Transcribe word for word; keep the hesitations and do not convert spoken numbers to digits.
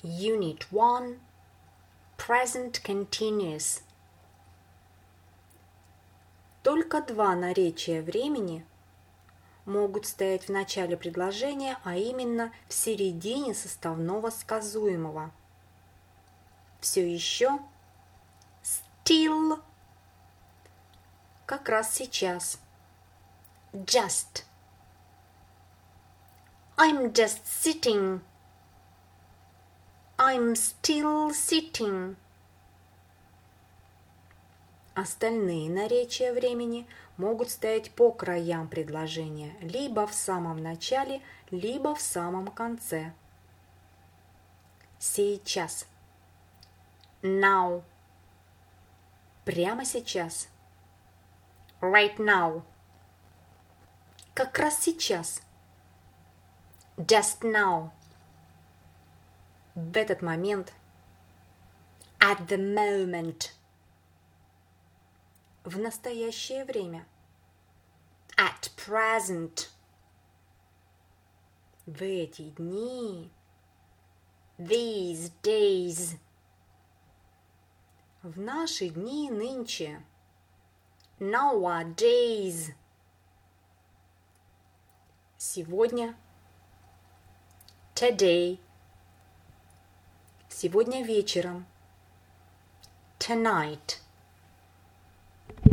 Unit one. Present Continuous. Только два наречия времени могут стоять в начале предложения, а именно в середине составного сказуемого. Все еще still, как раз сейчас. Just. I'm just sitting. I'm still sitting. Остальные наречия времени могут стоять по краям предложения, либо в самом начале, либо в самом конце. Сейчас. Now. Прямо сейчас. Right now. Как раз сейчас. Just now. В этот момент. At the moment. В настоящее время. At present. В эти дни. These days. В наши дни нынче. Nowadays. Сегодня. Today. Сегодня вечером. Tonight.